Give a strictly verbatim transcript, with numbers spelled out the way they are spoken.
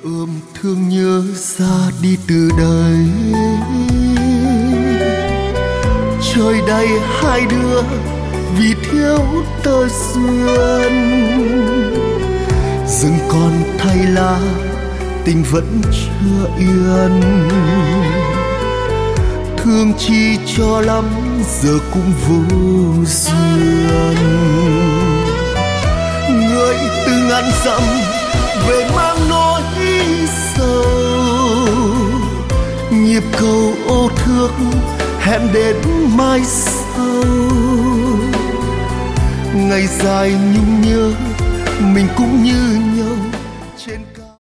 ôm thương nhớ ra đi từ đây. Trời đầy hai đứa vì thiếu tơ duyên, rừng còn thay lá tình vẫn chưa yên. Thương chi cho lắm giờ cũng vô duyên. Người từ ngàn dặm về mang nỗi sầu, nhịp cầu ô thước hẹn đến mai sau. Ngày dài nhung nhớ mình cũng như